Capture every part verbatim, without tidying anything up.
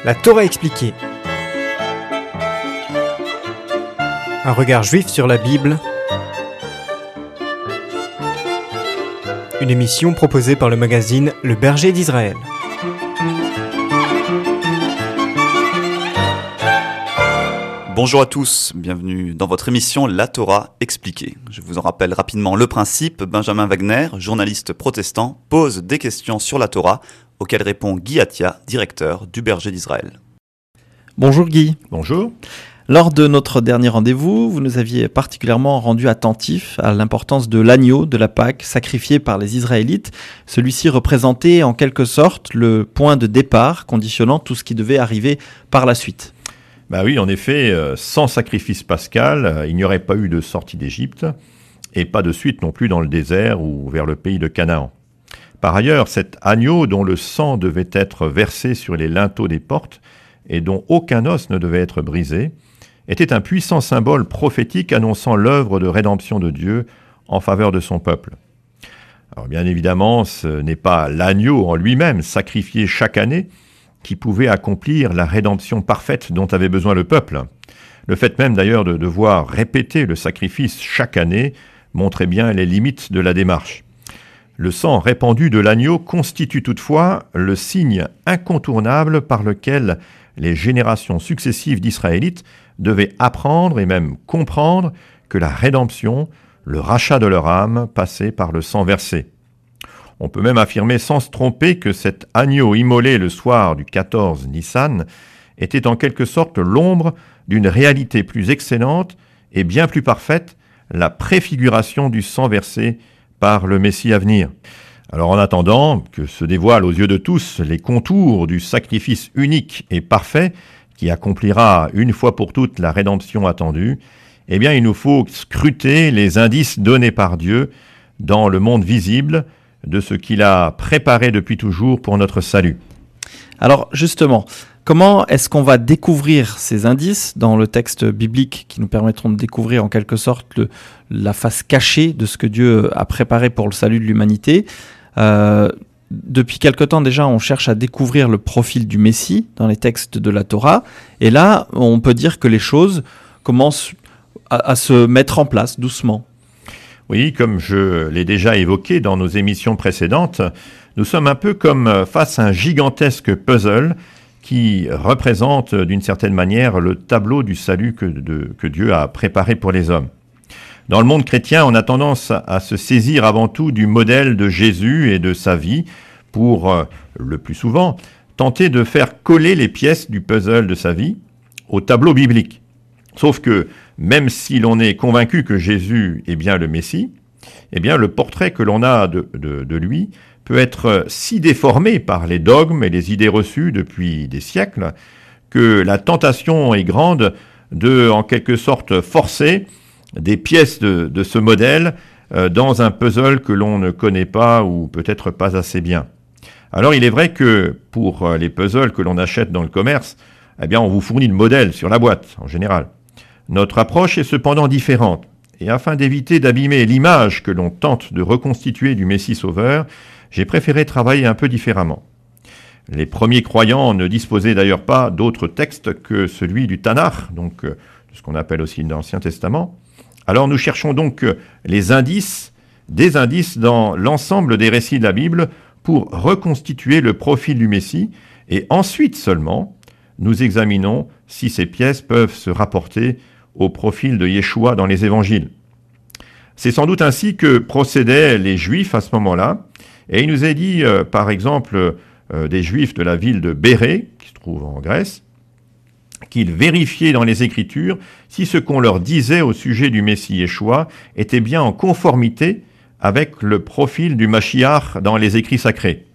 La Torah expliquée. Un regard juif sur la Bible. Une émission proposée par le magazine Le Berger d'Israël. Bonjour à tous, bienvenue dans votre émission La Torah expliquée. Je vous en rappelle rapidement le principe. Benjamin Wagner, journaliste protestant, pose des questions sur la Torah, auxquelles répond Guy Atia, directeur du Berger d'Israël. Bonjour Guy. Bonjour. Lors de notre dernier rendez-vous, vous nous aviez particulièrement rendu attentifs à l'importance de l'agneau de la Pâque sacrifié par les Israélites. Celui-ci représentait en quelque sorte le point de départ conditionnant tout ce qui devait arriver par la suite. Bah oui, en effet, euh, sans sacrifice pascal, euh, il n'y aurait pas eu de sortie d'Égypte et pas de suite non plus dans le désert ou vers le pays de Canaan. Par ailleurs, cet agneau dont le sang devait être versé sur les linteaux des portes et dont aucun os ne devait être brisé, était un puissant symbole prophétique annonçant l'œuvre de rédemption de Dieu en faveur de son peuple. Alors bien évidemment, ce n'est pas l'agneau en lui-même sacrifié chaque année qui pouvait accomplir la rédemption parfaite dont avait besoin le peuple. Le fait même d'ailleurs de devoir répéter le sacrifice chaque année montrait bien les limites de la démarche. Le sang répandu de l'agneau constitue toutefois le signe incontournable par lequel les générations successives d'Israélites devaient apprendre et même comprendre que la rédemption, le rachat de leur âme, passait par le sang versé. On peut même affirmer sans se tromper que cet agneau immolé le soir du quatorze Nissan était en quelque sorte l'ombre d'une réalité plus excellente et bien plus parfaite, la préfiguration du sang versé par le Messie à venir. Alors en attendant que se dévoilent aux yeux de tous les contours du sacrifice unique et parfait qui accomplira une fois pour toutes la rédemption attendue, eh bien il nous faut scruter les indices donnés par Dieu dans le monde visible de ce qu'il a préparé depuis toujours pour notre salut. Alors justement, comment est-ce qu'on va découvrir ces indices dans le texte biblique qui nous permettront de découvrir en quelque sorte le, la face cachée de ce que Dieu a préparé pour le salut de l'humanité ? euh, Depuis quelque temps déjà, on cherche à découvrir le profil du Messie dans les textes de la Torah. Et là, on peut dire que les choses commencent à, à se mettre en place doucement. Oui, comme je l'ai déjà évoqué dans nos émissions précédentes, nous sommes un peu comme face à un gigantesque puzzle qui représente d'une certaine manière le tableau du salut que, de, que Dieu a préparé pour les hommes. Dans le monde chrétien, on a tendance à se saisir avant tout du modèle de Jésus et de sa vie pour, le plus souvent, tenter de faire coller les pièces du puzzle de sa vie au tableau biblique. Sauf que, même si l'on est convaincu que Jésus est bien le Messie, eh bien le portrait que l'on a de, de, de lui peut être si déformé par les dogmes et les idées reçues depuis des siècles que la tentation est grande de, en quelque sorte, forcer des pièces de, de ce modèle euh, dans un puzzle que l'on ne connaît pas ou peut-être pas assez bien. Alors il est vrai que pour les puzzles que l'on achète dans le commerce, eh bien on vous fournit le modèle sur la boîte en général. Notre approche est cependant différente, et afin d'éviter d'abîmer l'image que l'on tente de reconstituer du Messie Sauveur, j'ai préféré travailler un peu différemment. Les premiers croyants ne disposaient d'ailleurs pas d'autre texte que celui du Tanakh, donc euh, ce qu'on appelle aussi l'Ancien Testament. Alors nous cherchons donc les indices, des indices dans l'ensemble des récits de la Bible pour reconstituer le profil du Messie, et ensuite seulement, nous examinons si ces pièces peuvent se rapporter au profil de Yeshua dans les évangiles. C'est sans doute ainsi que procédaient les Juifs à ce moment-là, et il nous est dit, euh, par exemple, euh, des Juifs de la ville de Bérée, qui se trouve en Grèce, qu'ils vérifiaient dans les Écritures si ce qu'on leur disait au sujet du Messie Yeshua était bien en conformité avec le profil du Mashiach dans les écrits sacrés.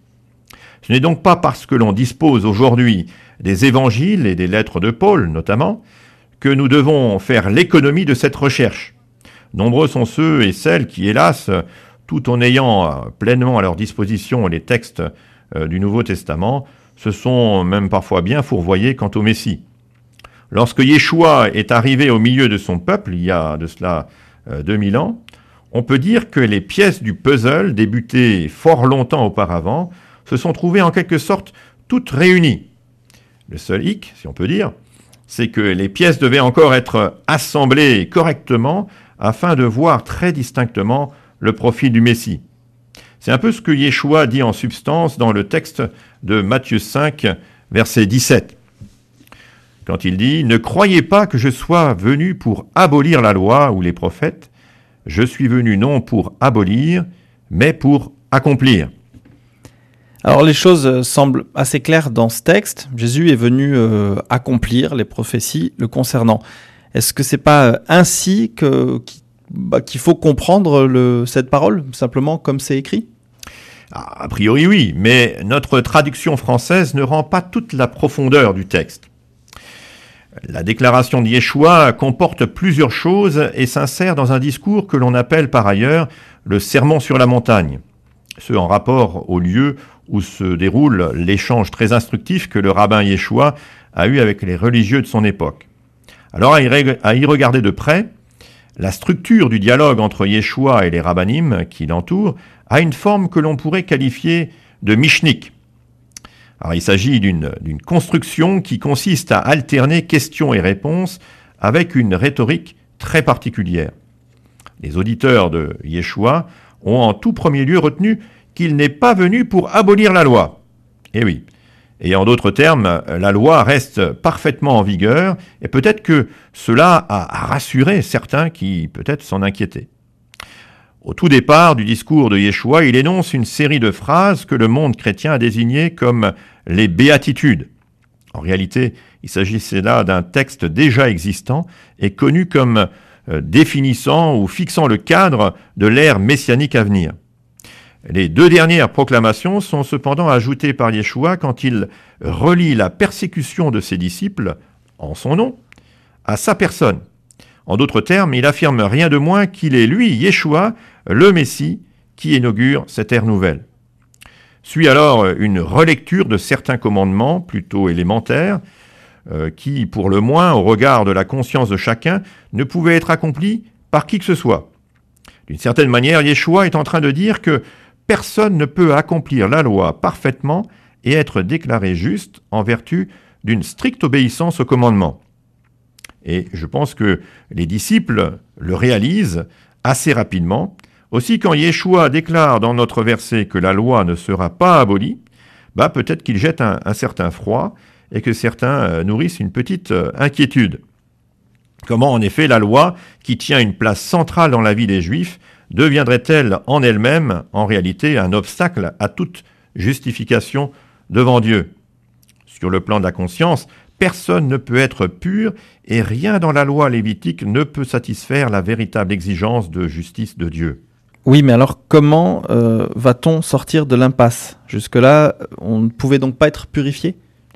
Ce n'est donc pas parce que l'on dispose aujourd'hui des évangiles et des lettres de Paul, notamment, que nous devons faire l'économie de cette recherche. Nombreux sont ceux et celles qui, hélas, tout en ayant pleinement à leur disposition les textes du Nouveau Testament, se sont même parfois bien fourvoyés quant au Messie. Lorsque Yeshua est arrivé au milieu de son peuple, il y a de cela deux mille ans, on peut dire que les pièces du puzzle, débutées fort longtemps auparavant, se sont trouvées en quelque sorte toutes réunies. Le seul hic, si on peut dire, c'est que les pièces devaient encore être assemblées correctement afin de voir très distinctement le profil du Messie. C'est un peu ce que Yeshua dit en substance dans le texte de Matthieu cinq, verset dix-sept. Quand il dit « Ne croyez pas que je sois venu pour abolir la loi ou les prophètes, je suis venu non pour abolir, mais pour accomplir. » Alors les choses semblent assez claires dans ce texte. Jésus est venu euh, accomplir les prophéties le concernant. Est-ce que c'est pas ainsi que, qu'il, bah, qu'il faut comprendre le, cette parole, simplement comme c'est écrit ? A priori oui, mais notre traduction française ne rend pas toute la profondeur du texte. La déclaration de Yeshua comporte plusieurs choses et s'insère dans un discours que l'on appelle par ailleurs le sermon sur la montagne, ce en rapport au lieu où se déroule l'échange très instructif que le rabbin Yeshua a eu avec les religieux de son époque. Alors à y, ré- à y regarder de près, la structure du dialogue entre Yeshua et les rabbinim qui l'entourent a une forme que l'on pourrait qualifier de mishnik. Alors, il s'agit d'une, d'une construction qui consiste à alterner questions et réponses avec une rhétorique très particulière. Les auditeurs de Yeshua ont en tout premier lieu retenu qu'il n'est pas venu pour abolir la loi. Eh oui. Et en d'autres termes, la loi reste parfaitement en vigueur et peut-être que cela a rassuré certains qui peut-être s'en inquiétaient. Au tout départ du discours de Yeshua, il énonce une série de phrases que le monde chrétien a désignées comme les béatitudes. En réalité, il s'agissait là d'un texte déjà existant et connu comme euh, définissant ou fixant le cadre de l'ère messianique à venir. Les deux dernières proclamations sont cependant ajoutées par Yeshua quand il relie la persécution de ses disciples, en son nom, à sa personne. En d'autres termes, il affirme rien de moins qu'il est lui, Yeshua, le Messie, qui inaugure cette ère nouvelle. Suit alors une relecture de certains commandements plutôt élémentaires, euh, qui, pour le moins, au regard de la conscience de chacun, ne pouvaient être accomplis par qui que ce soit. D'une certaine manière, Yeshua est en train de dire que personne ne peut accomplir la loi parfaitement et être déclaré juste en vertu d'une stricte obéissance aux commandements. Et je pense que les disciples le réalisent assez rapidement. Aussi, quand Yeshua déclare dans notre verset que la loi ne sera pas abolie, bah peut-être qu'il jette un, un certain froid et que certains nourrissent une petite inquiétude. Comment en effet la loi, qui tient une place centrale dans la vie des Juifs, deviendrait-elle en elle-même, en réalité, un obstacle à toute justification devant Dieu ? Sur le plan de la conscience, personne ne peut être pur et rien dans la loi lévitique ne peut satisfaire la véritable exigence de justice de Dieu. Oui, mais alors comment euh, va-t-on sortir de l'impasse ? Jusque-là, on ne pouvait donc pas être purifié ?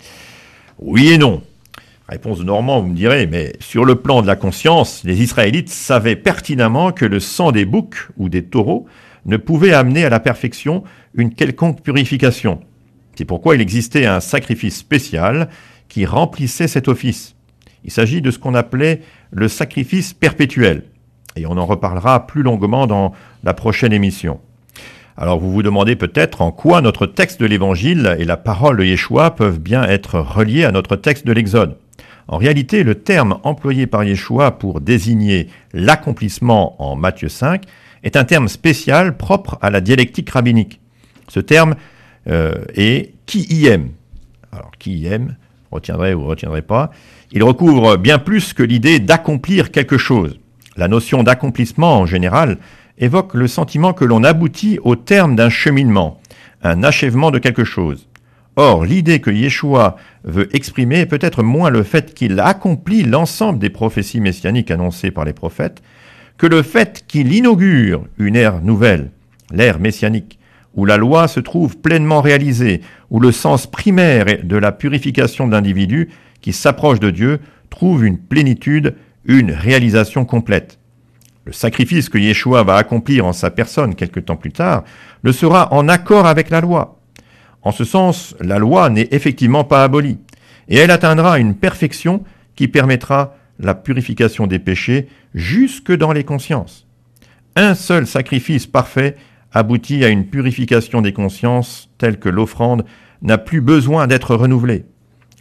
Oui et non. Réponse de Normand, vous me direz, mais sur le plan de la conscience, les Israélites savaient pertinemment que le sang des boucs ou des taureaux ne pouvait amener à la perfection une quelconque purification. C'est pourquoi il existait un sacrifice spécial qui remplissait cet office. Il s'agit de ce qu'on appelait le sacrifice perpétuel. Et on en reparlera plus longuement dans la prochaine émission. Alors vous vous demandez peut-être en quoi notre texte de l'Évangile et la parole de Yeshua peuvent bien être reliés à notre texte de l'Exode. En réalité, le terme employé par Yeshua pour désigner l'accomplissement en Matthieu cinq est un terme spécial propre à la dialectique rabbinique. Ce terme euh, est « qui y aime ». Alors, qui y aime, retiendrez ou retiendrez pas, il recouvre bien plus que l'idée d'accomplir quelque chose. La notion d'accomplissement, en général, évoque le sentiment que l'on aboutit au terme d'un cheminement, un achèvement de quelque chose. Or, l'idée que Yeshua veut exprimer est peut-être moins le fait qu'il accomplit l'ensemble des prophéties messianiques annoncées par les prophètes, que le fait qu'il inaugure une ère nouvelle, l'ère messianique, où la loi se trouve pleinement réalisée, où le sens primaire de la purification de l'individu qui s'approche de Dieu trouve une plénitude, une réalisation complète. Le sacrifice que Yeshua va accomplir en sa personne quelque temps plus tard le sera en accord avec la loi. En ce sens, la loi n'est effectivement pas abolie, et elle atteindra une perfection qui permettra la purification des péchés jusque dans les consciences. Un seul sacrifice parfait aboutit à une purification des consciences telle que l'offrande n'a plus besoin d'être renouvelée.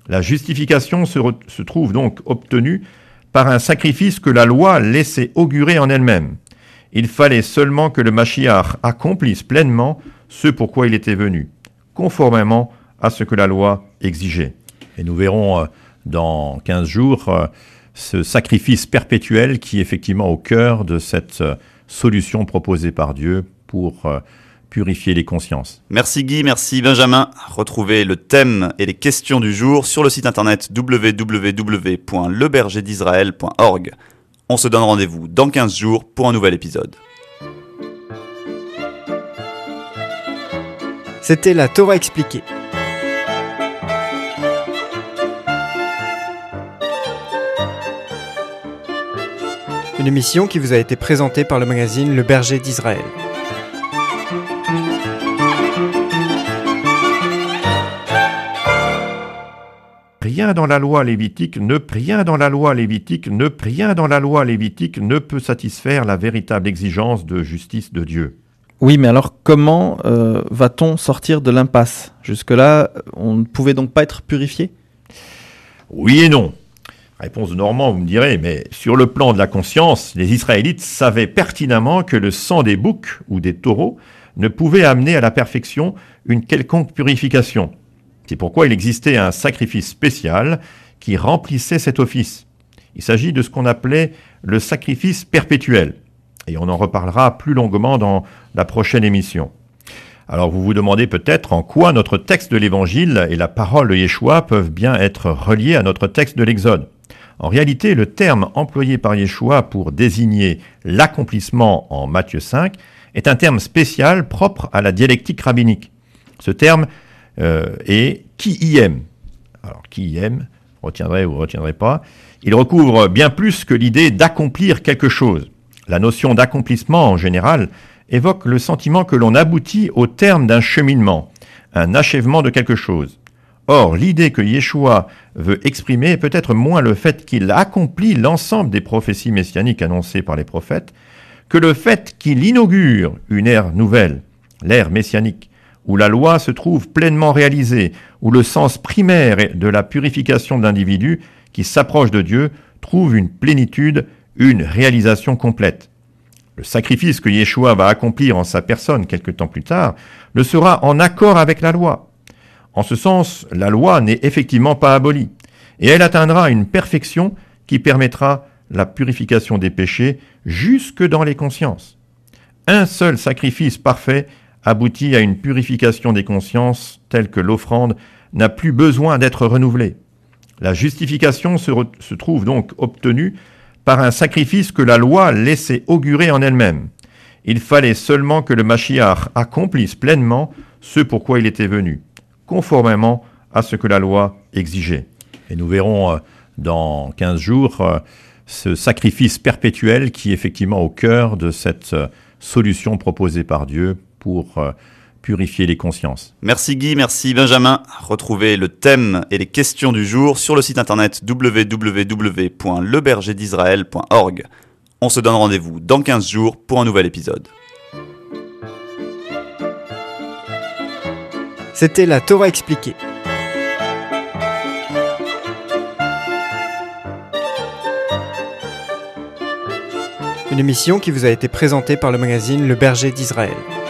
La justification se, re- se trouve donc obtenue par un sacrifice que la loi laissait augurer en elle-même. Il fallait seulement que le Mashiach accomplisse pleinement ce pourquoi il était venu, conformément à ce que la loi exigeait. Et nous verrons euh, dans quinze jours euh, ce sacrifice perpétuel qui est effectivement au cœur de cette euh, solution proposée par Dieu pour euh, purifier les consciences. Merci Guy, merci Benjamin. Retrouvez le thème et les questions du jour sur le site internet w w w point le berger d'israël point org. On se donne rendez-vous dans quinze jours pour un nouvel épisode. C'était la Torah expliquée. Une émission qui vous a été présentée par le magazine Le Berger d'Israël. Rien dans la loi lévitique ne rien dans la loi lévitique ne rien dans la loi lévitique ne peut satisfaire la véritable exigence de justice de Dieu. Oui, mais alors comment euh, va-t-on sortir de l'impasse ? Jusque-là, on ne pouvait donc pas être purifié ? Oui et non. Réponse de Normand, vous me direz, mais sur le plan de la conscience, les Israélites savaient pertinemment que le sang des boucs ou des taureaux ne pouvait amener à la perfection une quelconque purification. C'est pourquoi il existait un sacrifice spécial qui remplissait cet office. Il s'agit de ce qu'on appelait le sacrifice perpétuel. Et on en reparlera plus longuement dans la prochaine émission. Alors vous vous demandez peut-être en quoi notre texte de l'Évangile et la parole de Yeshua peuvent bien être reliés à notre texte de l'Exode. En réalité, le terme employé par Yeshua pour désigner l'accomplissement en Matthieu cinq est un terme spécial propre à la dialectique rabbinique. Ce terme euh, est « qui y aime ». Alors, qui y aime, retiendrez ou retiendrez pas, il recouvre bien plus que l'idée d'accomplir quelque chose. La notion d'accomplissement, en général, évoque le sentiment que l'on aboutit au terme d'un cheminement, un achèvement de quelque chose. Or, l'idée que Yeshua veut exprimer est peut-être moins le fait qu'il accomplit l'ensemble des prophéties messianiques annoncées par les prophètes, que le fait qu'il inaugure une ère nouvelle, l'ère messianique, où la loi se trouve pleinement réalisée, où le sens primaire de la purification de l'individu qui s'approche de Dieu trouve une plénitude, une réalisation complète. Le sacrifice que Yeshua va accomplir en sa personne quelque temps plus tard le sera en accord avec la loi. En ce sens, la loi n'est effectivement pas abolie, et elle atteindra une perfection qui permettra la purification des péchés jusque dans les consciences. Un seul sacrifice parfait aboutit à une purification des consciences telle que l'offrande n'a plus besoin d'être renouvelée. La justification se, re- se trouve donc obtenue par un sacrifice que la loi laissait augurer en elle-même. Il fallait seulement que le Mashiach accomplisse pleinement ce pourquoi il était venu, conformément à ce que la loi exigeait. Et nous verrons euh, dans quinze jours euh, ce sacrifice perpétuel qui est effectivement au cœur de cette euh, solution proposée par Dieu pour euh, purifier les consciences. Merci Guy, merci Benjamin. Retrouvez le thème et les questions du jour sur le site internet w w w point le berger d'israël point org. On se donne rendez-vous dans quinze jours pour un nouvel épisode. C'était la Torah expliquée. Une émission qui vous a été présentée par le magazine Le Berger d'Israël.